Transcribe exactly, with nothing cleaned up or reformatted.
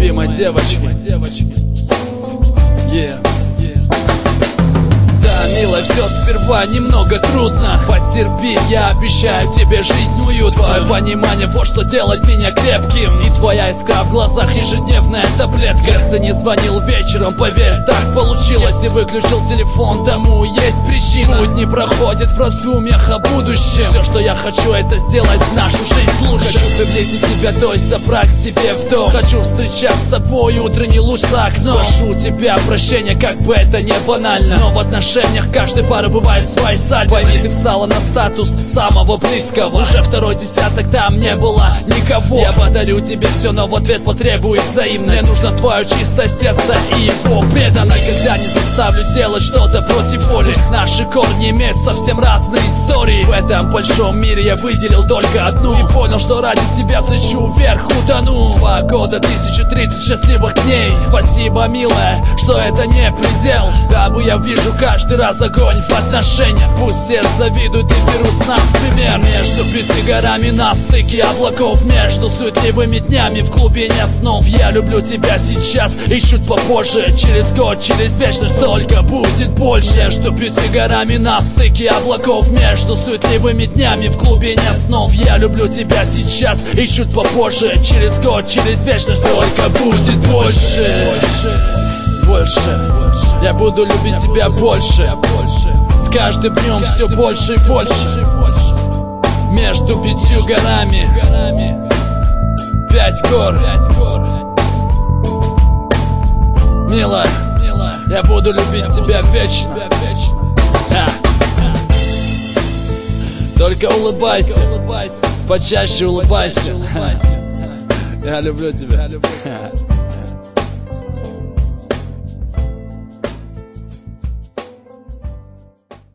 любимой девочки. Yeah. Милая, все сперва немного трудно. Потерпи, я обещаю тебе жизнь уют. Твое понимание, вот что делает меня крепким. И твоя искра в глазах, ежедневная таблетка. Если не звонил вечером, поверь, так получилось. И выключил телефон, тому есть причина. Путь не проходит в раздумьях о будущем. Все, что я хочу, это сделать нашу жизнь лучше. Хочу приблизить тебя, то есть забрать к себе в дом. Хочу встречать с тобой утренний луч за окном. Прошу тебя прощения, как бы это не банально, но в отношениях каждой пары бывает свой сальдо. Пойми, ты встала на статус самого близкого. Уже второй десяток, там не было никого. Я подарю тебе все, но в ответ потребую взаимность. Мне нужно твое чистое сердце и его преданность. Никогда не заставлю делать что-то против воли. Пусть наши корни имеют совсем разные истории. В этом большом мире я выделил только одну и понял, что ради тебя взлечу вверх, утону. Два года, тысяча тридцать счастливых дней. Спасибо, милая, что это не предел. Дабы я вижу каждый раз огонь в отношениях. Пусть все завидуют и берут с нас пример. Между пяти горами на стыке облаков, между суетливыми днями в глубине снов. Я люблю тебя сейчас и чуть попозже. Через год, через вечность только будет больше. Между пяти горами на стыке облаков, между суетливыми днями в глубине снов. Я люблю тебя сейчас и чуть попозже. Через год, через вечность только будет больше. Больше, я буду любить тебя больше. С каждым днем все больше и больше. Между пятью горами пять гор. Милая, я буду любить тебя вечно. Только улыбайся, почаще улыбайся. Я люблю тебя.